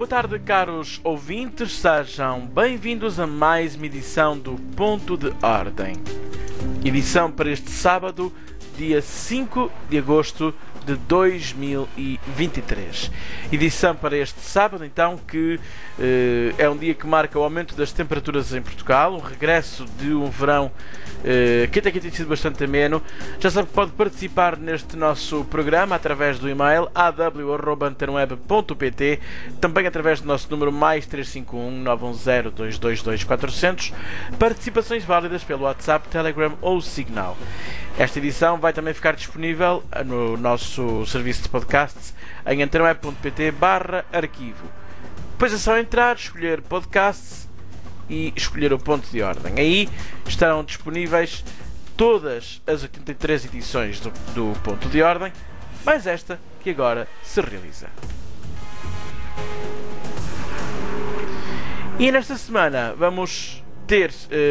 Boa tarde, caros ouvintes, sejam bem-vindos a mais uma edição do Ponto de Ordem. Edição para este sábado, dia 5 de agosto de 2023. Edição para este sábado, então, que é um dia que marca o aumento das temperaturas em Portugal, o regresso de um verão que até aqui tem sido bastante ameno. Já sabe que pode participar neste nosso programa através do e-mail aw@antenaweb.pt, também através do nosso número mais 351 910 222 400, participações válidas pelo WhatsApp, Telegram ou Signal. Esta edição vai também ficar disponível no nosso serviço de podcasts em antenaweb.pt/arquivo. Depois é só entrar, escolher podcasts e escolher o ponto de ordem. Aí estarão disponíveis todas as 83 edições do ponto de ordem, mais esta que agora se realiza. E nesta semana vamos ter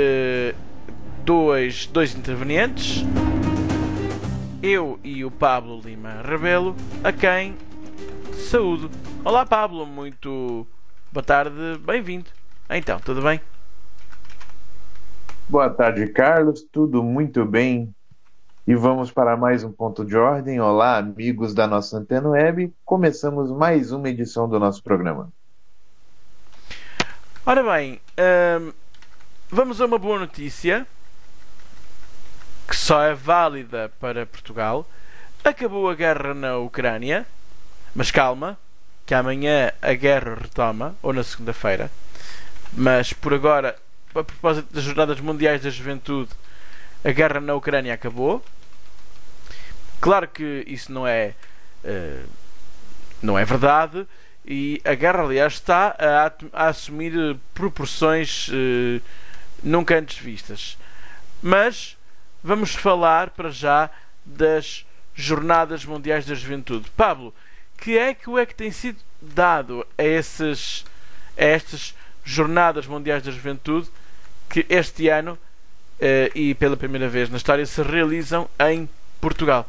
dois intervenientes, eu e o Pablo Lima Rebelo, a quem saúdo. Olá Pablo, muito boa tarde, bem-vindo. Então, tudo bem? Boa tarde, Carlos, tudo muito bem. E vamos para mais um ponto de ordem. Olá, amigos da nossa Antena Web. Começamos mais uma edição do nosso programa. Ora bem, vamos a uma boa notícia que só é válida para Portugal. Acabou a guerra na Ucrânia, mas calma, que amanhã a guerra retoma, ou na segunda-feira. Mas por agora, a propósito das Jornadas Mundiais da Juventude, a guerra na Ucrânia acabou. Claro que isso não é verdade, e a guerra, aliás, está a assumir proporções nunca antes vistas. Mas vamos falar para já das Jornadas Mundiais da Juventude. Pablo, que é que tem sido dado a estas Jornadas Mundiais da Juventude que este ano e pela primeira vez na história se realizam em Portugal?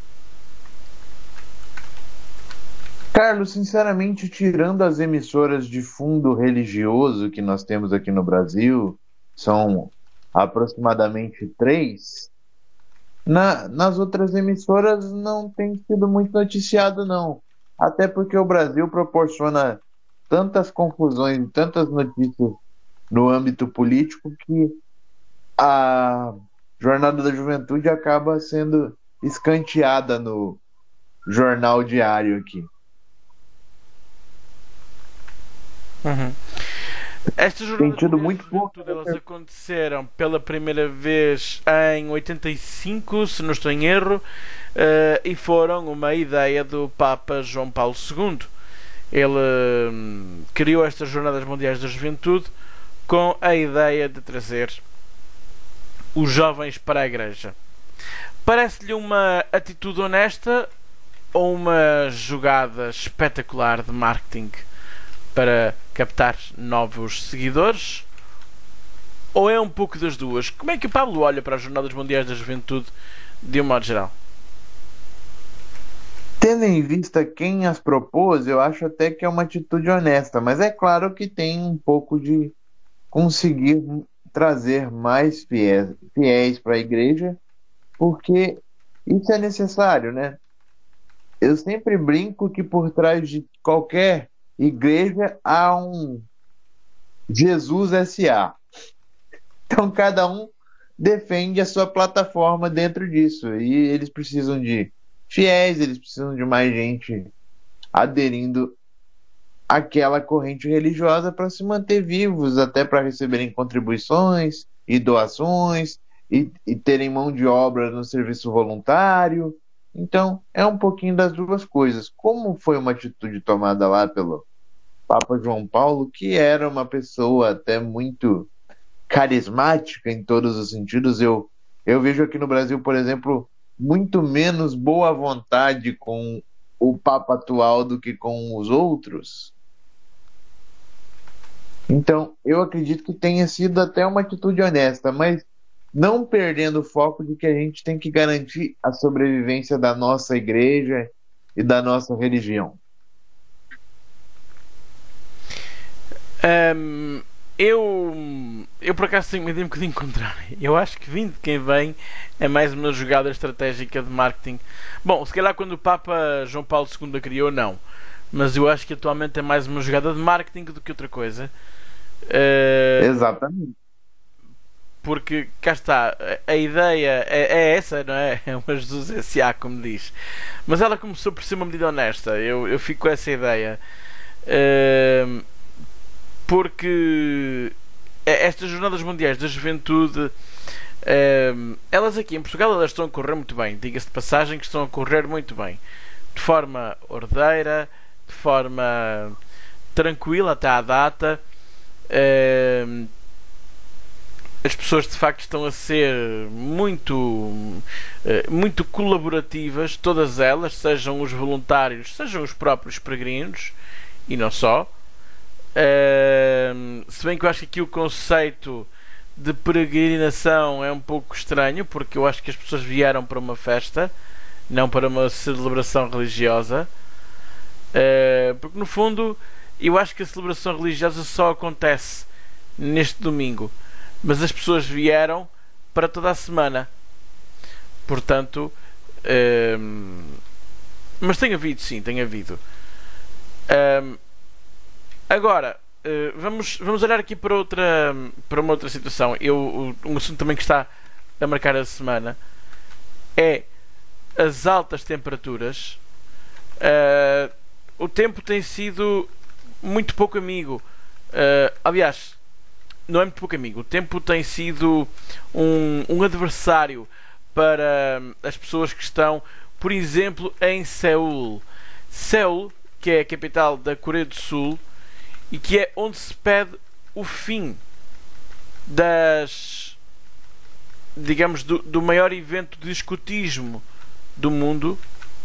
Carlos, sinceramente, tirando as emissoras de fundo religioso que nós temos aqui no Brasil, são aproximadamente 3, nas outras emissoras não tem sido muito noticiado, não. Até porque o Brasil proporciona tantas confusões e tantas notícias no âmbito político que a Jornada da Juventude acaba sendo escanteada no jornal diário aqui. Uhum. Estas Jornadas Tem tido Mundiais muito da Juventude, elas aconteceram pela primeira vez em 85, se não estou em erro, e foram uma ideia do Papa João Paulo II. Ele criou estas Jornadas Mundiais da Juventude com a ideia de trazer os jovens para a Igreja. Parece-lhe uma atitude honesta ou uma jogada espetacular de marketing para captar novos seguidores? Ou é um pouco das duas? Como é que o Pablo olha para as Jornadas Mundiais da Juventude de um modo geral? Tendo em vista quem as propôs, eu acho até que é uma atitude honesta, mas é claro que tem um pouco de conseguir trazer mais fiéis para a igreja, porque isso é necessário, né? Eu sempre brinco que por trás de qualquer igreja há um Jesus S.A. Então cada um defende a sua plataforma dentro disso, e eles precisam de fiéis, eles precisam de mais gente aderindo àquela corrente religiosa para se manter vivos, até para receberem contribuições e doações e terem mão de obra no serviço voluntário. Então é um pouquinho das duas coisas. Como foi uma atitude tomada lá pelo Papa João Paulo, que era uma pessoa até muito carismática em todos os sentidos. Eu vejo aqui no Brasil, por exemplo, muito menos boa vontade com o Papa atual do que com os outros. Então, eu acredito que tenha sido até uma atitude honesta, mas não perdendo o foco de que a gente tem que garantir a sobrevivência da nossa igreja e da nossa religião. Ahm, eu por acaso tenho uma ideia um bocadinho contrária. Eu acho que vindo de quem vem é mais uma jogada estratégica de marketing. Bom, se calhar quando o Papa João Paulo II a criou, não. Mas eu acho que atualmente é mais uma jogada de marketing do que outra coisa. Ah, Exatamente. porque cá está, a ideia é essa, não é? É uma Jesus S.A., como diz. Mas ela começou por ser uma medida honesta. Eu fico com essa ideia. Ah, porque estas jornadas mundiais da juventude, elas aqui em Portugal elas estão a correr muito bem, diga-se de passagem que estão a correr muito bem, de forma ordeira, de forma tranquila até à data. As pessoas de facto estão a ser muito colaborativas, todas elas, sejam os voluntários, sejam os próprios peregrinos e não só. Se bem que eu acho que aqui o conceito de peregrinação é um pouco estranho, porque eu acho que as pessoas vieram para uma festa, não para uma celebração religiosa. Porque no fundo eu acho que a celebração religiosa só acontece neste domingo, mas as pessoas vieram para toda a semana. Portanto, mas tem havido, sim, tem havido. Agora, vamos olhar aqui para uma outra situação. Um assunto também que está a marcar a semana é as altas temperaturas. O tempo tem sido muito pouco amigo. Aliás, não é muito pouco amigo. O tempo tem sido um adversário para as pessoas que estão, por exemplo, em Seul. Seul, que é a capital da Coreia do Sul, e que é onde se pede o fim digamos, do maior evento de escotismo do mundo,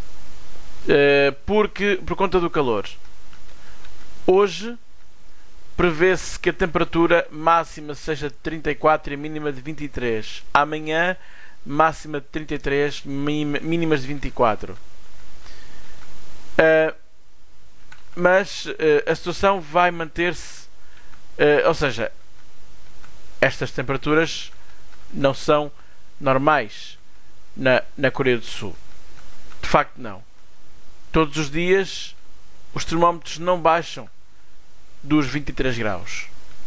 por conta do calor. Hoje prevê-se que a temperatura máxima seja de 34 e a mínima de 23. Amanhã, máxima de 33, mínimas de 24. Mas a situação vai manter-se, ou seja, estas temperaturas não são normais na Coreia do Sul. De facto, não. Todos os dias os termómetros não baixam dos 23 graus.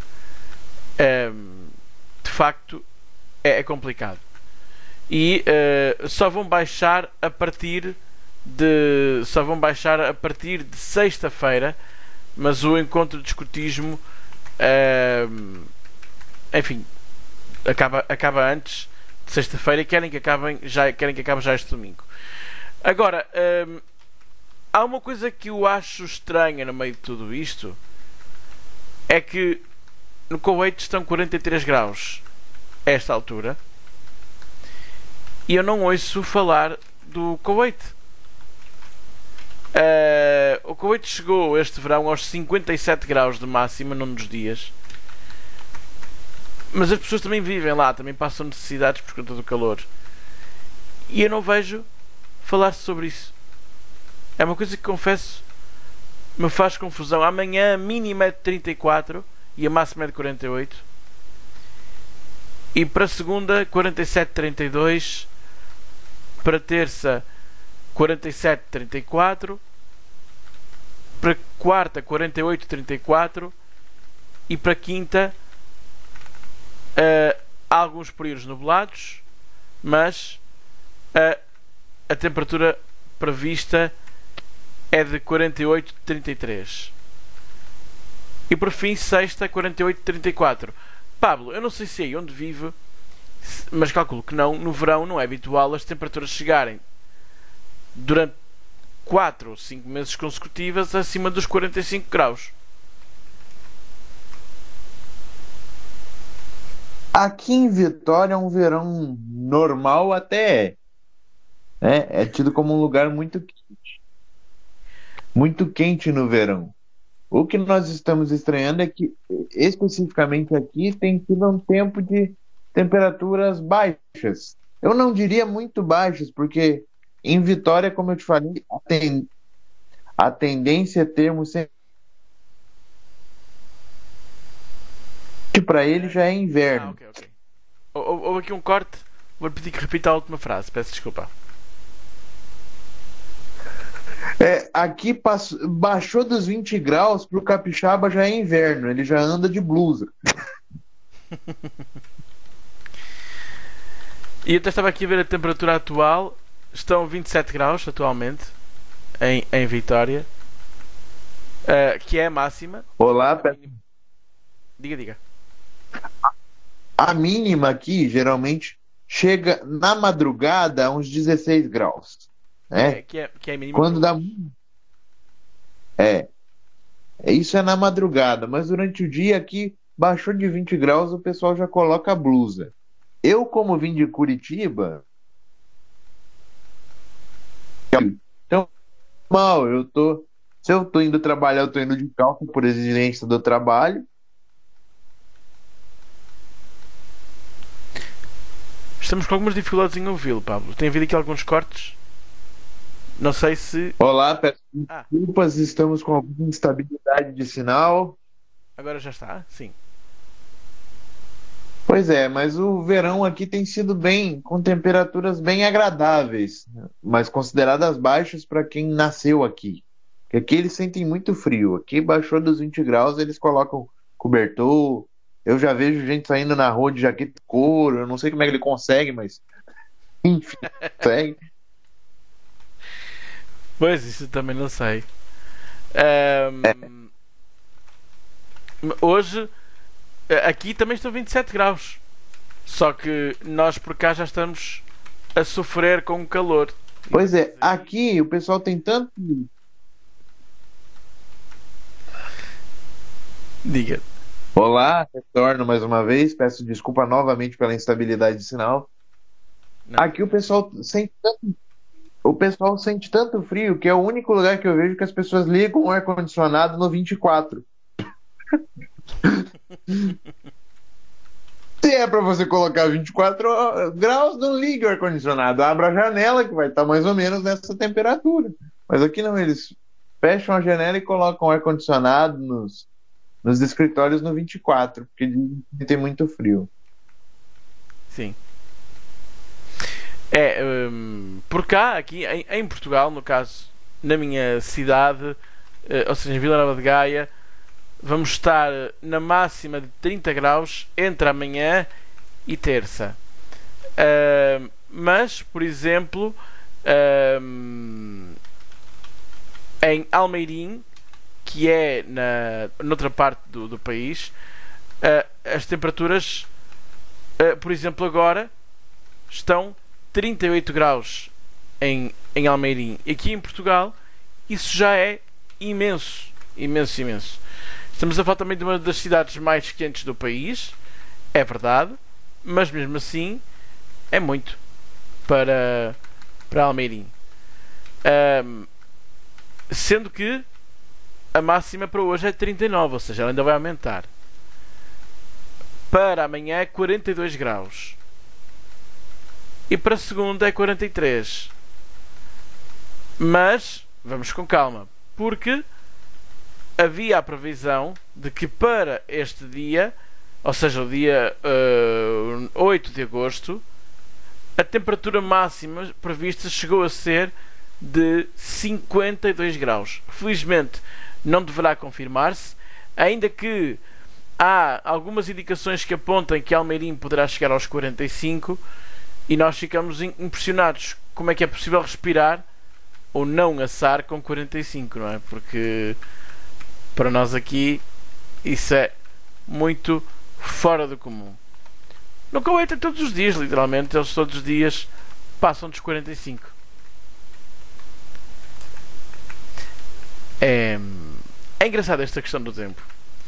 De facto, é complicado. E só vão baixar a partir de sexta-feira, mas o encontro de escotismo, enfim, acaba antes de sexta-feira e querem que acabe já este domingo. Agora, há uma coisa que eu acho estranha no meio de tudo isto, é que no Kuwait estão 43 graus a esta altura e eu não ouço falar do Kuwait. O Kuwait chegou este verão aos 57 graus de máxima num dos dias, mas as pessoas também vivem lá, também passam necessidades por conta do calor, e eu não vejo falar sobre isso. É uma coisa que, confesso, me faz confusão. Amanhã a mínima é de 34 e a máxima é de 48, e para segunda 47-32, para terça 47-34, para quarta 48-34 e para quinta há alguns períodos nublados, mas a temperatura prevista é de 48-33. E por fim, sexta 48-34. Pablo, eu não sei se é aí onde vive, mas calculo que não. No verão não é habitual as temperaturas chegarem durante 4 ou 5 meses consecutivas acima dos 45 graus. Aqui em Vitória é um verão normal até é tido como um lugar muito quente no verão. O que nós estamos estranhando é que, especificamente aqui, tem sido um tempo de temperaturas baixas. Eu não diria muito baixas, porque em Vitória, como eu te falei, a tendência é termos sempre Que para ele já é inverno. Ok, ok. Houve aqui um corte. Vou pedir que repita a última frase. Peço desculpa. Aqui baixou dos 20 graus, pro capixaba já é inverno, ele já anda de blusa. E eu até estava aqui a ver a temperatura atual. Estão 27 graus atualmente em Vitória, que é a máxima. Olá, Diga, diga. a mínima aqui geralmente chega na madrugada a uns 16 graus, né? Que é a mínima. Quando dá. É, isso é na madrugada, mas durante o dia aqui baixou de 20 graus, o pessoal já coloca a blusa. Eu, como vim de Curitiba, então, mal, se eu tô indo trabalhar, eu tô indo de calça por exigência do trabalho. Estamos com algumas dificuldades em ouvi-lo, Pablo. Tem havido aqui alguns cortes. Não sei se. Olá, peço Ah, desculpas, estamos com alguma instabilidade de sinal. agora já está? Sim. Pois é, mas o verão aqui tem sido bem, com temperaturas bem agradáveis, mas consideradas baixas para quem nasceu aqui. Porque aqui eles sentem muito frio. Aqui baixou dos 20 graus, eles colocam cobertor. Eu já vejo gente saindo na rua de jaqueta de couro. Eu não sei como é que ele consegue, mas enfim, consegue. Pois, isso também não sei. Ahm, Hoje, aqui também estão 27 graus. Só que nós por cá já estamos a sofrer com o calor. Pois é, aqui o pessoal tem tanto. Diga. Olá, retorno mais uma vez. Peço desculpa novamente pela instabilidade de sinal. Não. Aqui o pessoal sente tanto frio que é o único lugar que eu vejo que as pessoas ligam o ar-condicionado no 24. Se é para você colocar 24 graus, não ligue o ar-condicionado. Abra a janela que vai estar mais ou menos nessa temperatura. Mas aqui não, eles fecham a janela e colocam o ar-condicionado nos escritórios no 24, porque dizem que tem muito frio. Sim. Por cá, aqui em Portugal, no caso, na minha cidade, ou seja, em Vila Nova de Gaia, vamos estar na máxima de 30 graus entre amanhã e terça. Mas, por exemplo, em Almeirim, que é noutra parte do país, as temperaturas, por exemplo, agora estão 38 graus em Almeirim. Aqui em Portugal, isso já é imenso, imenso, imenso. Estamos a falar também de uma das cidades mais quentes do país, é verdade, mas mesmo assim é muito para Almeirim. Sendo que a máxima para hoje é 39, ou seja, ela ainda vai aumentar. Para amanhã é 42 graus. E para segunda é 43. Mas vamos com calma, porque havia a previsão de que para este dia, ou seja, o dia 8 de agosto, a temperatura máxima prevista chegou a ser de 52 graus. Felizmente não deverá confirmar-se, ainda que há algumas indicações que apontam que Almeirim poderá chegar aos 45, e nós ficamos impressionados como é que é possível respirar ou não assar com 45, não é? Porque para nós aqui isso é muito fora do comum. No Kuwait é todos os dias, literalmente, eles todos os dias passam dos 45. É engraçada esta questão do tempo.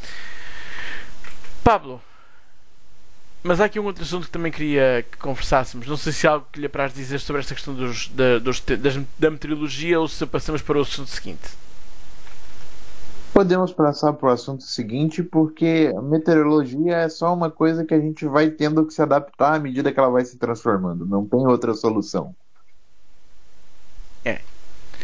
Pablo, mas há aqui um outro assunto que também queria que conversássemos. Não sei se há algo que lhe apraz dizer sobre esta questão da meteorologia ou se passamos para o assunto seguinte. Podemos passar para o assunto seguinte, porque a meteorologia é só uma coisa que a gente vai tendo que se adaptar à medida que ela vai se transformando. Não tem outra solução. É.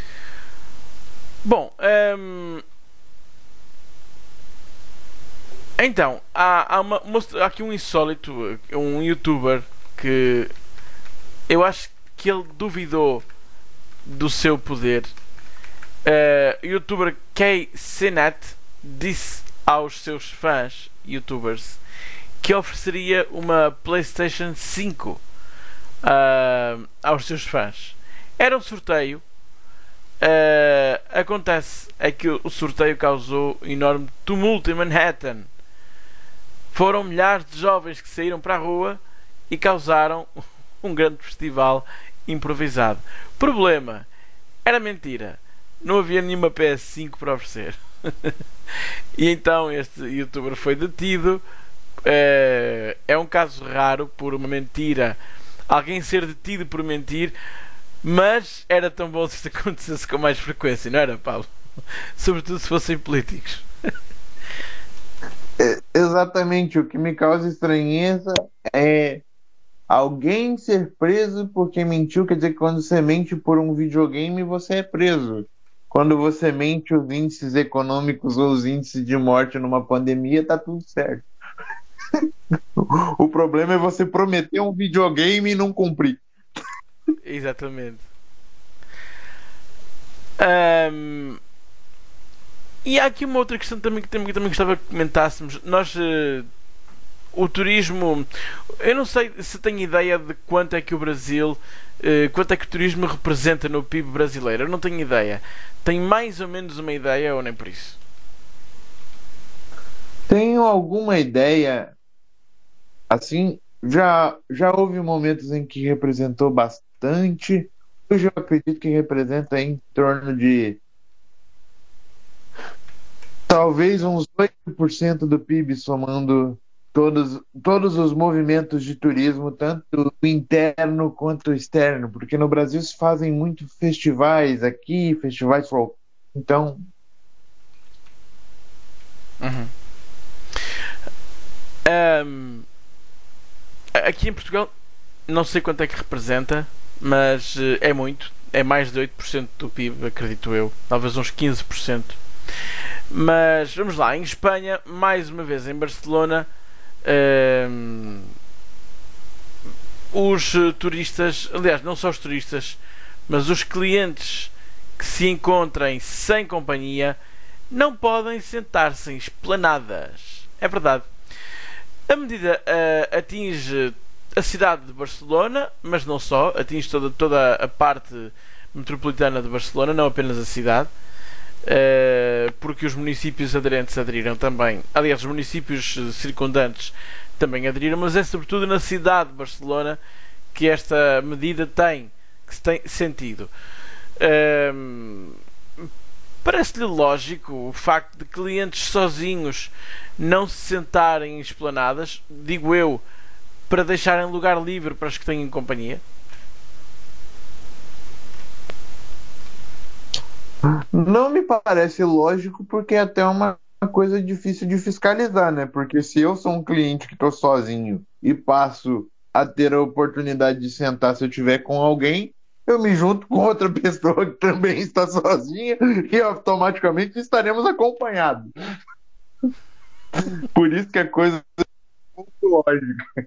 Bom, Então, há aqui um insólito, um youtuber que eu acho que ele duvidou do seu poder. O youtuber KCNet disse aos seus fãs, youtubers, que ofereceria uma PlayStation 5 aos seus fãs. Era um sorteio. Acontece é que o sorteio causou enorme tumulto em Manhattan. Foram milhares de jovens que saíram para a rua e causaram um grande festival improvisado. Problema: era mentira. Não havia nenhuma PS5 para oferecer. E então este youtuber foi detido. É um caso raro por uma mentira. Alguém ser detido por mentir. Mas era tão bom se isto acontecesse com mais frequência, não era, Paulo? Sobretudo se fossem políticos. Exatamente, o que me causa estranheza é alguém ser preso porque mentiu. Quer dizer que quando você mente por um videogame, você é preso. Quando você mente os índices econômicos ou os índices de morte numa pandemia, tá tudo certo. O problema é você prometer um videogame e não cumprir. Exatamente. Ahm, e há aqui uma outra questão também gostava que comentássemos. O turismo, eu não sei se tenho ideia de quanto é que o Brasil, quanto é que o turismo representa no PIB brasileiro. Eu não tenho ideia. Tem mais ou menos uma ideia ou nem por isso? Tenho alguma ideia, assim, já houve momentos em que representou bastante. Hoje eu acredito que representa em torno de talvez uns 8% do PIB, somando todos os movimentos de turismo, tanto o interno quanto o externo, porque no Brasil se fazem muito festivais aqui, festivais folclóricos. Então, Uhum. Ahm, Aqui em Portugal, não sei quanto é que representa, mas é muito. É mais de 8% do PIB, acredito eu. Talvez uns 15%. Mas vamos lá, em Espanha, mais uma vez em Barcelona, hum, os turistas, aliás, não só os turistas, mas os clientes que se encontrem sem companhia não podem sentar-se em esplanadas. É verdade. A medida atinge a cidade de Barcelona, mas não só, atinge toda a parte metropolitana de Barcelona, não apenas a cidade, porque os municípios aderentes aderiram também. Aliás, os municípios circundantes também aderiram, mas é sobretudo na cidade de Barcelona que esta medida que se tem sentido. Parece-lhe lógico o facto de clientes sozinhos não se sentarem em esplanadas, digo eu, para deixarem lugar livre para os que têm companhia? não me parece lógico, porque é até uma coisa difícil de fiscalizar, né? Porque se eu sou um cliente que estou sozinho e passo a ter a oportunidade de sentar se eu tiver com alguém, eu me junto com outra pessoa que também está sozinha e automaticamente estaremos acompanhados. Por isso que a coisa é muito lógica.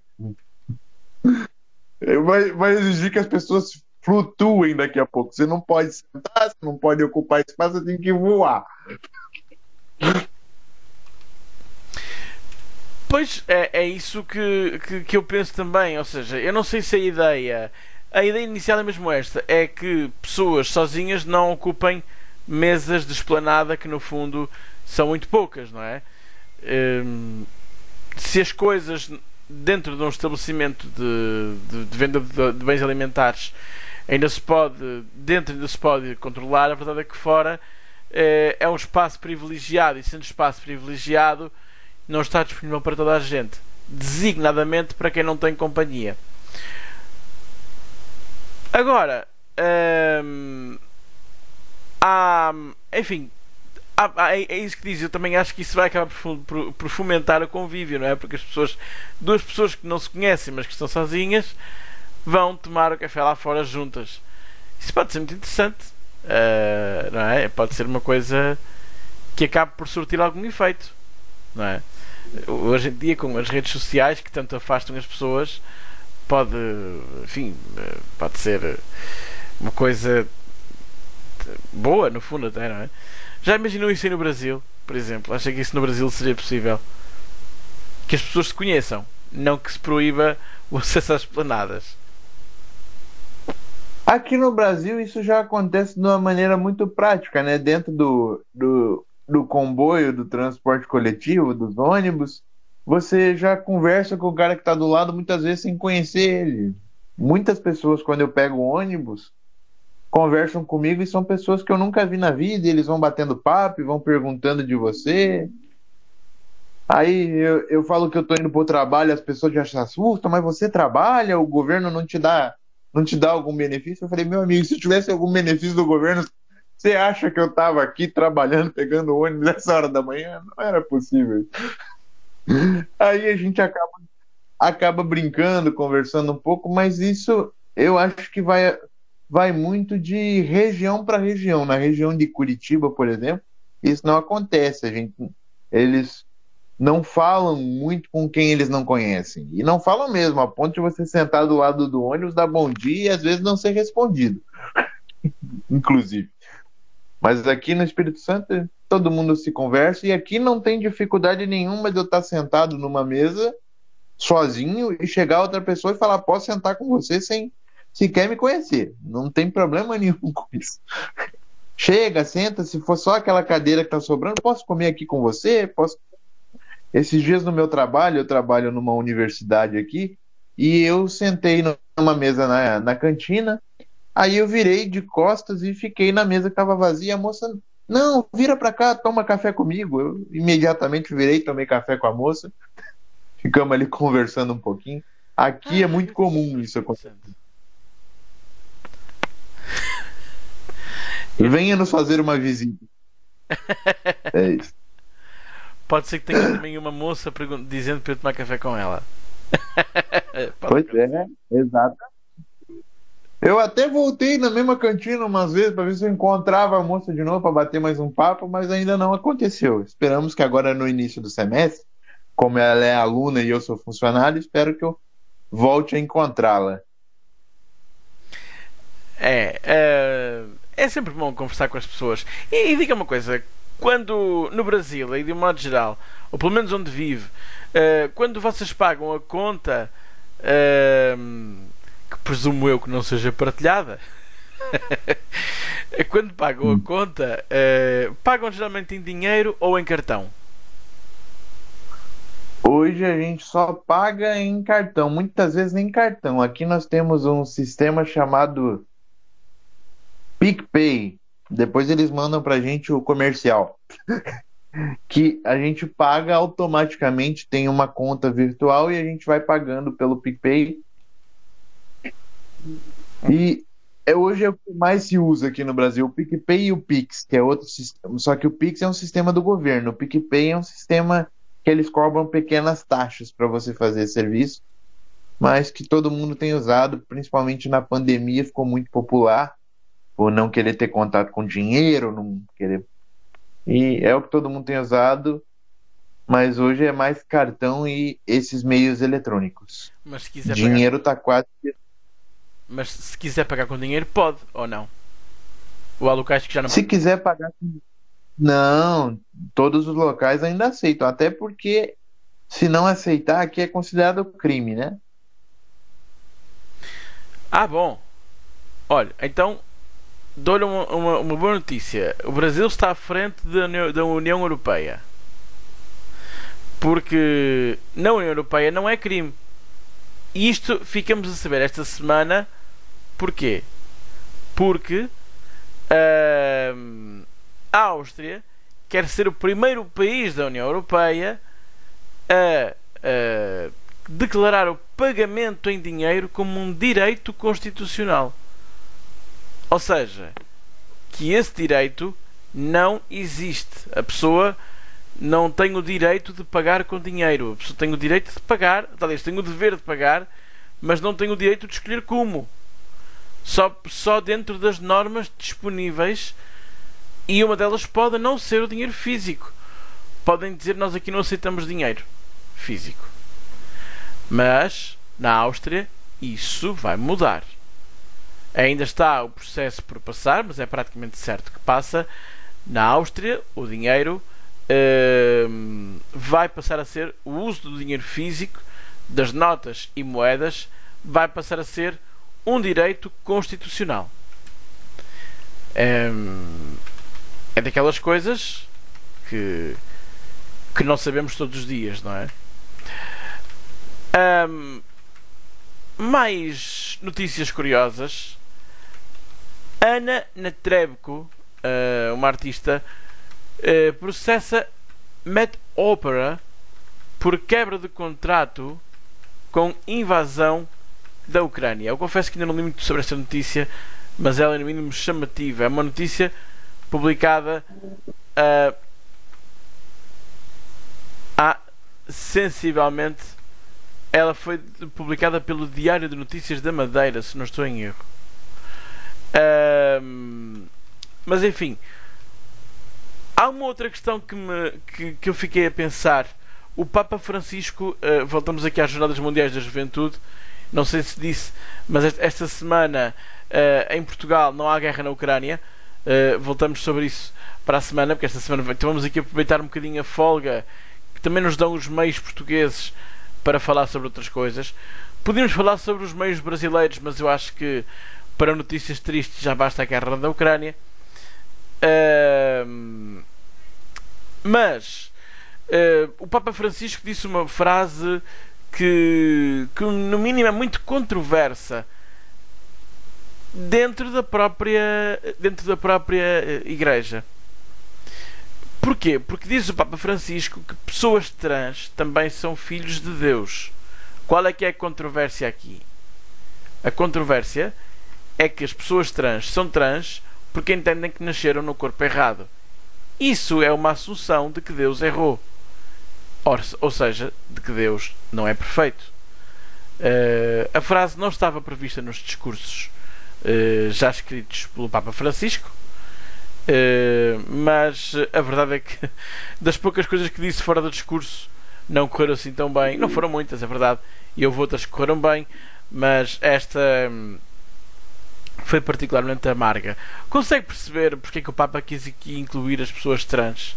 Vai exigir que as pessoas flutuem daqui a pouco. Você não pode sentar, você não pode ocupar espaço, você tem que voar. Pois é isso que eu penso também. Ou seja, eu não sei se a ideia inicial é mesmo esta: é que pessoas sozinhas não ocupem mesas de esplanada, que no fundo são muito poucas, não é? Se as coisas dentro de um estabelecimento de venda de bens alimentares ainda se pode controlar, a verdade é que fora é um espaço privilegiado, e sendo espaço privilegiado não está disponível para toda a gente, designadamente para quem não tem companhia. Agora, enfim, é isso que diz. Eu também acho que isso vai acabar por fomentar o convívio, não é? Porque duas pessoas que não se conhecem, mas que estão sozinhas, vão tomar o café lá fora juntas. Isso pode ser muito interessante, não é? Pode ser uma coisa que acabe por surtir algum efeito, não é? Hoje em dia, com as redes sociais que tanto afastam as pessoas, pode, enfim, pode ser uma coisa boa, no fundo, até, não é? Já imaginou isso aí no Brasil, por exemplo? Acha que isso no Brasil seria possível? Que as pessoas se conheçam, não que se proíba o acesso às esplanadas. Aqui no Brasil isso já acontece de uma maneira muito prática, né? Dentro do comboio, do transporte coletivo, dos ônibus, você já conversa com o cara que está do lado muitas vezes sem conhecer ele. Muitas pessoas, quando eu pego o ônibus, conversam comigo e são pessoas que eu nunca vi na vida, e eles vão batendo papo e vão perguntando de você. Aí eu falo que eu tô indo pro trabalho, as pessoas já se assustam, mas você trabalha, o governo não te dá algum benefício? Eu falei, meu amigo, se eu tivesse algum benefício do governo, você acha que eu tava aqui trabalhando, pegando ônibus nessa hora da manhã? Não era possível. Aí a gente acaba brincando, conversando um pouco, mas isso eu acho que vai muito de região para região. Na região de Curitiba, por exemplo, isso não acontece. Eles não falam muito com quem eles não conhecem. E não falam mesmo, a ponto de você sentar do lado do ônibus, dar bom dia e às vezes não ser respondido, inclusive. Mas aqui no Espírito Santo todo mundo se conversa e aqui não tem dificuldade nenhuma de eu estar sentado numa mesa sozinho e chegar outra pessoa e falar, posso sentar com você sem sequer me conhecer. Não tem problema nenhum com isso. Chega, senta, se for só aquela cadeira que está sobrando, posso comer aqui com você? Posso. Esses dias no meu trabalho, eu trabalho numa universidade aqui, e eu sentei numa mesa na cantina, aí eu virei de costas e fiquei na mesa que estava vazia. A moça, não, vira pra cá, toma café comigo. Eu imediatamente virei, tomei café com a moça, ficamos ali conversando um pouquinho. Aqui é muito comum isso acontecer. Venha nos fazer uma visita. É isso. Pode ser que tenha também uma moça dizendo para eu tomar café com ela. Pois é, exato. Eu até voltei na mesma cantina umas vezes para ver se eu encontrava a moça de novo para bater mais um papo, mas ainda não aconteceu. Esperamos que agora no início do semestre, como ela é aluna e eu sou funcionário, espero que eu volte a encontrá-la. É sempre bom conversar com as pessoas. E diga uma coisa, quando no Brasil, e de um modo geral, ou pelo menos onde vive, quando vocês pagam a conta, que presumo eu que não seja partilhada, quando pagam a conta, pagam geralmente em dinheiro ou em cartão? Hoje a gente só paga em cartão, muitas vezes nem cartão. Aqui nós temos um sistema chamado PicPay. Depois eles mandam pra gente o comercial. Que a gente paga automaticamente, tem uma conta virtual e a gente vai pagando pelo PicPay. E hoje é o que mais se usa aqui no Brasil, o PicPay e o Pix, que é outro sistema. Só que o Pix é um sistema do governo, o PicPay é um sistema que eles cobram pequenas taxas para você fazer serviço, mas que todo mundo tem usado, principalmente na pandemia, ficou muito popular, por não querer ter contato com dinheiro, não querer. E é o que todo mundo tem usado, mas hoje é mais cartão e esses meios eletrônicos. Mas se quiser dinheiro está quase. Mas se quiser pagar com dinheiro, pode ou não? Ou há locais que já não Se quiser pagar com. Não, todos os locais ainda aceitam, até porque se não aceitar aqui é considerado crime, né? Ah, bom. Olha, então dou-lhe uma boa notícia. O Brasil está à frente da União Europeia. Porque na União Europeia não é crime. E isto ficamos a saber esta semana. Porquê? Porque a Áustria quer ser o primeiro país da União Europeia a declarar o pagamento em dinheiro como um direito constitucional. Ou seja, que esse direito não existe. A pessoa não tem o direito de pagar com dinheiro. A pessoa tem o direito de pagar, talvez tenha o dever de pagar, mas não tem o direito de escolher como. Só dentro das normas disponíveis, e uma delas pode não ser o dinheiro físico. Podem dizer, nós aqui não aceitamos dinheiro. físico. Mas, na Áustria, isso vai mudar. Ainda está o processo por passar, mas é praticamente certo que passa. Na Áustria, o dinheiro vai passar a ser, o uso do dinheiro físico, das notas e moedas, vai passar a ser um direito constitucional. É daquelas coisas que não sabemos todos os dias, não é? Mais notícias curiosas. Anna Netrebko, uma artista, processa Met Opera por quebra de contrato com invasão da Ucrânia. Eu confesso que ainda não li muito sobre esta notícia, mas ela é no mínimo chamativa. É uma notícia publicada há sensivelmente. Ela foi publicada pelo Diário de Notícias da Madeira, se não estou em erro. Mas enfim, há uma outra questão que eu fiquei a pensar. O Papa Francisco, voltamos aqui às Jornadas Mundiais da Juventude, não sei se disse, mas esta semana em Portugal não há guerra na Ucrânia. Voltamos sobre isso para a semana, porque esta semana então vamos aqui aproveitar um bocadinho a folga que também nos dão os meios portugueses para falar sobre outras coisas. Podíamos falar sobre os meios brasileiros, mas eu acho que para notícias tristes já basta a guerra da Ucrânia. Mas o Papa Francisco disse uma frase que no mínimo é muito controversa dentro da própria Igreja. Porquê? Porque diz o Papa Francisco que pessoas trans também são filhos de Deus. Qual é que é a controvérsia aqui? A controvérsia é que as pessoas trans são trans porque entendem que nasceram no corpo errado. Isso é uma assunção de que Deus errou. Ou seja, de que Deus não é perfeito. A frase não estava prevista nos discursos já escritos pelo Papa Francisco, mas a verdade é que das poucas coisas que disse fora do discurso não correram assim tão bem. Não foram muitas, é verdade, e houve outras que correram bem, mas esta foi particularmente amarga. Consegue perceber porque é que o Papa quis aqui incluir as pessoas trans?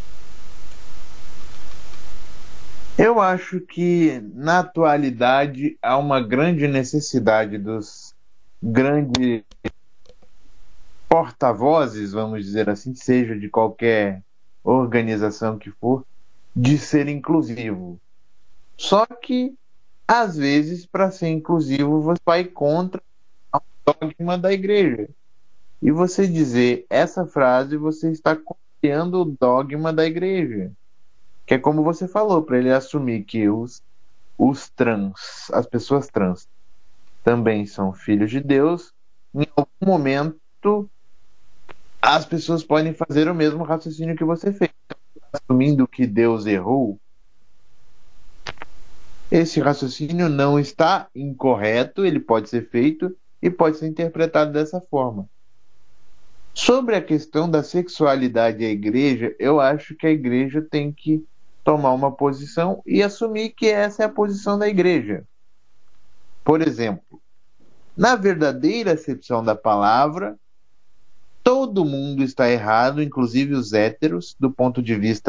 Eu acho que na atualidade há uma grande necessidade dos grandes porta-vozes, vamos dizer assim, seja de qualquer organização que for, de ser inclusivo. Só que, às vezes, para ser inclusivo, você vai contra o dogma da igreja. E você dizer essa frase, você está copiando o dogma da igreja. Que é como você falou, para ele assumir que os trans, as pessoas trans, também são filhos de Deus. Em algum momento, as pessoas podem fazer o mesmo raciocínio que você fez. Assumindo que Deus errou, esse raciocínio não está incorreto, ele pode ser feito e pode ser interpretado dessa forma. Sobre a questão da sexualidade e a igreja, eu acho que a igreja tem que tomar uma posição e assumir que essa é a posição da igreja. Por exemplo, na verdadeira acepção da palavra, todo mundo está errado, inclusive os héteros, do ponto de vista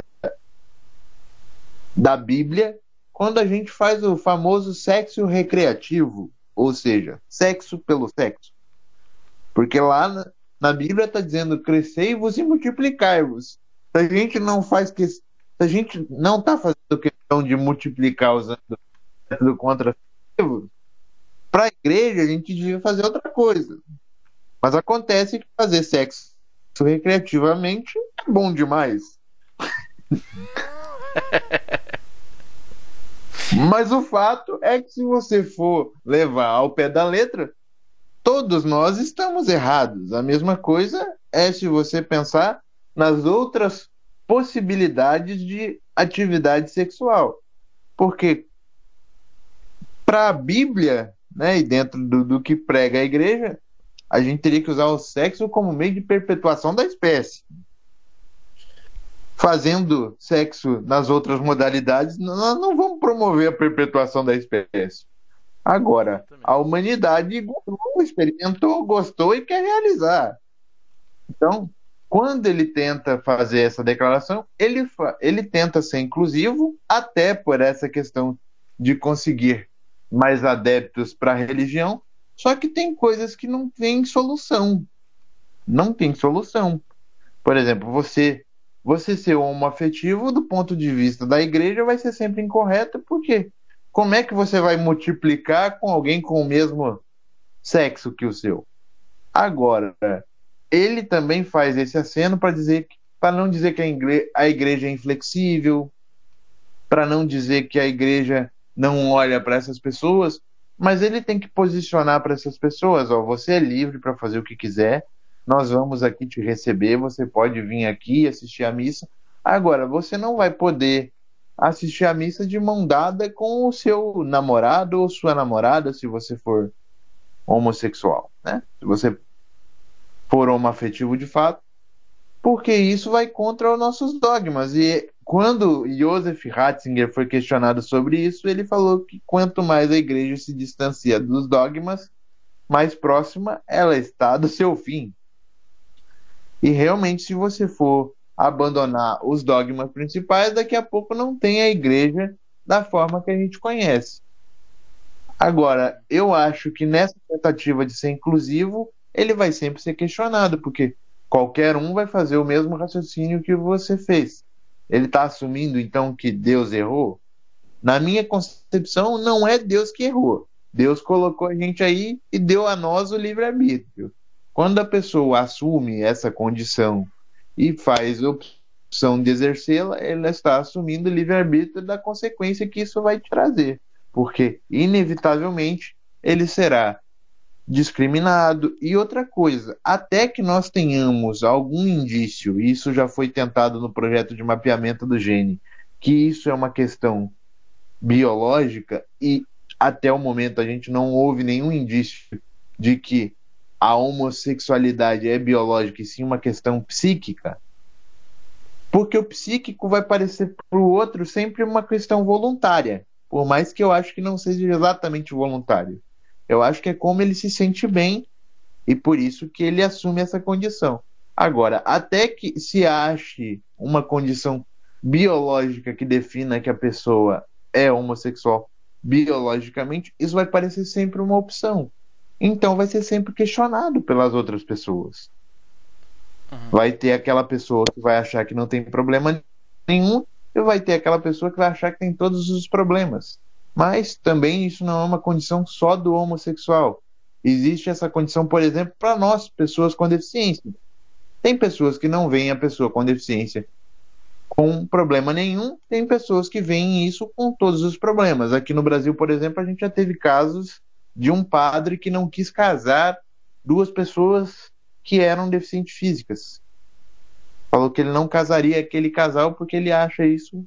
da Bíblia, quando a gente faz o famoso sexo recreativo, ou seja, sexo pelo sexo. Porque lá na Bíblia está dizendo crescei-vos e multiplicai-vos. Se a gente não faz se a gente não está fazendo questão de multiplicar usando o método contraceptivo, para a igreja a gente devia fazer outra coisa. Mas acontece que fazer sexo recreativamente é bom demais. Mas o fato é que se você for levar ao pé da letra, todos nós estamos errados. A mesma coisa é se você pensar nas outras possibilidades de atividade sexual. Porque para a Bíblia, né, e dentro do que prega a igreja, a gente teria que usar o sexo como meio de perpetuação da espécie. fazendo sexo nas outras modalidades, nós não vamos promover a perpetuação da espécie. Agora, a Exatamente. humanidade gostou, experimentou, gostou e quer realizar. Então, quando ele tenta fazer essa declaração, ele tenta ser inclusivo, até por essa questão de conseguir mais adeptos para a religião, só que tem coisas que não têm solução. Não tem solução. Por exemplo, você ser homoafetivo do ponto de vista da igreja vai ser sempre incorreto, porque como é que você vai multiplicar com alguém com o mesmo sexo que o seu? Agora, ele também faz esse aceno para não dizer que a igreja é inflexível, para não dizer que a igreja não olha para essas pessoas, mas ele tem que posicionar para essas pessoas, ó, você é livre para fazer o que quiser, nós vamos aqui te receber, você pode vir aqui assistir a missa. Agora, você não vai poder assistir a missa de mão dada com o seu namorado ou sua namorada, se você for homossexual, né? Se você for homoafetivo de fato, porque isso vai contra os nossos dogmas. E quando Joseph Ratzinger foi questionado sobre isso, ele falou que quanto mais a igreja se distancia dos dogmas, mais próxima ela está do seu fim. E realmente, se você for abandonar os dogmas principais, daqui a pouco não tem a igreja da forma que a gente conhece. Agora, eu acho que nessa tentativa de ser inclusivo, ele vai sempre ser questionado, porque qualquer um vai fazer o mesmo raciocínio que você fez. Ele está assumindo então que Deus errou? Na minha concepção, não é Deus que errou. Deus colocou a gente aí e deu a nós o livre-arbítrio. Quando a pessoa assume essa condição e faz a opção de exercê-la, ela está assumindo o livre-arbítrio da consequência que isso vai trazer. Porque, inevitavelmente, ele será discriminado. E outra coisa, até que nós tenhamos algum indício, e isso já foi tentado no projeto de mapeamento do gene, que isso é uma questão biológica, e até o momento a gente não houve nenhum indício de que a homossexualidade é biológica e sim uma questão psíquica, porque o psíquico vai parecer para o outro sempre uma questão voluntária, por mais que eu acho que não seja exatamente voluntário. Eu acho que é como ele se sente bem e por isso que ele assume essa condição. Agora, até que se ache uma condição biológica que defina que a pessoa é homossexual biologicamente, isso vai parecer sempre uma opção. Então vai ser sempre questionado pelas outras pessoas. Uhum. Vai ter aquela pessoa que vai achar que não tem problema nenhum e vai ter aquela pessoa que vai achar que tem todos os problemas. Mas também isso não é uma condição só do homossexual. Existe essa condição, por exemplo, para nós, pessoas com deficiência. Tem pessoas que não veem a pessoa com deficiência com problema nenhum, tem pessoas que veem isso com todos os problemas. Aqui no Brasil, por exemplo, a gente já teve casos de um padre que não quis casar duas pessoas que eram deficientes físicas. Falou que ele não casaria aquele casal porque ele acha isso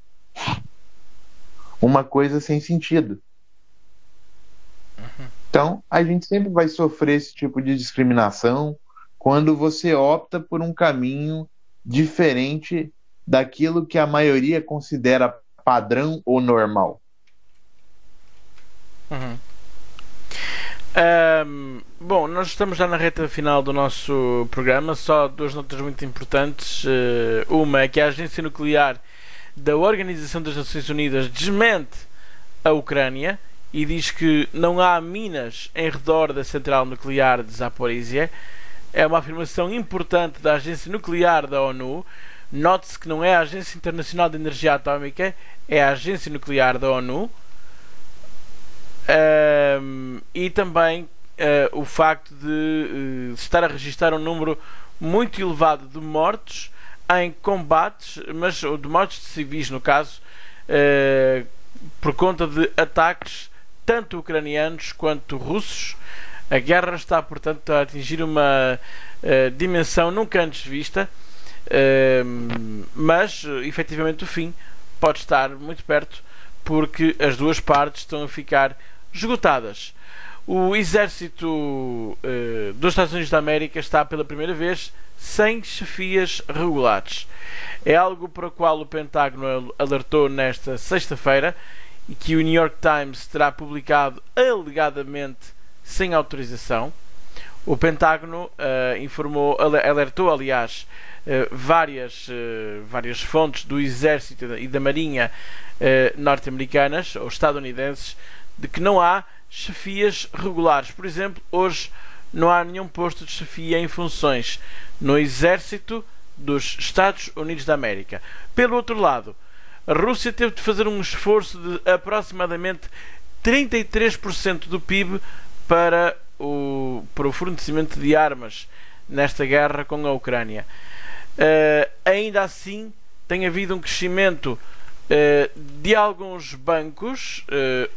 uma coisa sem sentido. Então, a gente sempre vai sofrer esse tipo de discriminação quando você opta por um caminho diferente daquilo que a maioria considera padrão ou normal. Uhum. Bom, nós estamos já na reta final do nosso programa. Só duas notas muito importantes. Uma é que a Agência Nuclear da Organização das Nações Unidas desmente a Ucrânia e diz que não há minas em redor da central nuclear de Zaporizhia. É uma afirmação importante da Agência Nuclear da ONU. Note-se que não é a Agência Internacional de Energia Atómica, é a Agência Nuclear da ONU. E também o facto de estar a registrar um número muito elevado de mortos em combates, mas de mortos de civis no caso, por conta de ataques tanto ucranianos quanto russos. A guerra está, portanto, a atingir uma dimensão nunca antes vista, mas efetivamente o fim pode estar muito perto, porque as duas partes estão a ficar esgotadas. O exército dos Estados Unidos da América está pela primeira vez sem chefias regulares. É algo para o qual o Pentágono alertou nesta sexta-feira e que o New York Times terá publicado alegadamente sem autorização. O Pentágono alertou, aliás, várias fontes do Exército e da Marinha norte-americanas ou estadunidenses de que não há chefias regulares. Por exemplo, hoje não há nenhum posto de chefia em funções no Exército dos Estados Unidos da América. Pelo outro lado, a Rússia teve de fazer um esforço de aproximadamente 33% do PIB para o fornecimento de armas nesta guerra com a Ucrânia. Ainda assim, tem havido um crescimento de alguns bancos,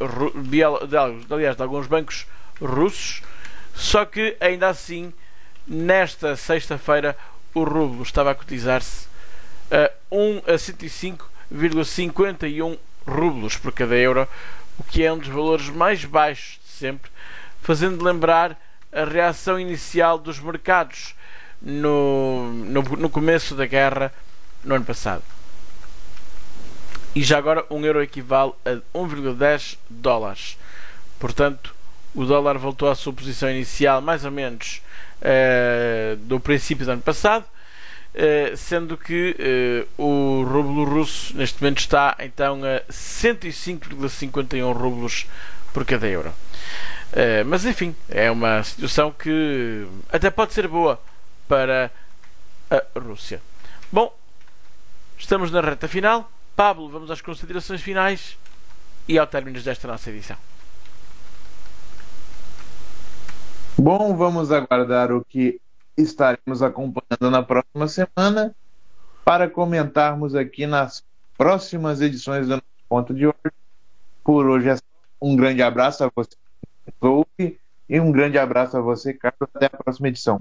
de alguns bancos russos, só que ainda assim, nesta sexta-feira, o rublo estava a cotizar-se a 105,51 rublos por cada euro, o que é um dos valores mais baixos de sempre, fazendo lembrar a reação inicial dos mercados no começo da guerra no ano passado. E já agora um euro equivale a 1,10 dólares. Portanto, o dólar voltou à sua posição inicial mais ou menos do princípio do ano passado, sendo que o rublo russo neste momento está então a 105,51 rublos por cada euro. Mas enfim, é uma situação que até pode ser boa para a Rússia. Bom, estamos na reta final. Pablo, vamos às considerações finais e ao término desta nossa edição. Bom, vamos aguardar o que estaremos acompanhando na próxima semana para comentarmos aqui nas próximas edições do nosso Ponto de Hoje. Por hoje é só. Um grande abraço a você, ouve, e um grande abraço a você, Carlos. Até a próxima edição.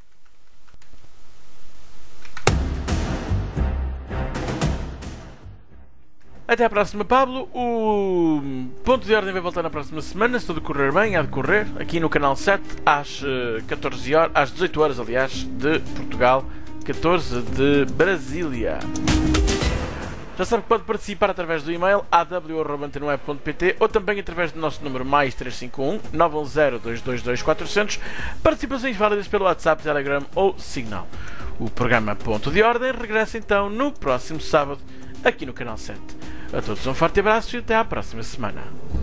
Até à próxima, Pablo. O Ponto de Ordem vai voltar na próxima semana, se tudo correr bem, há de correr, aqui no canal 7, às 14 horas, às 18 horas, aliás, de Portugal, 14 de Brasília. Já sabe que pode participar através do e-mail aw@antenoe.pt ou também através do nosso número mais 351 910 222 400. Participações válidas pelo WhatsApp, Telegram ou Signal. O programa Ponto de Ordem regressa então no próximo sábado, aqui no canal 7. A todos um forte abraço e até à próxima semana.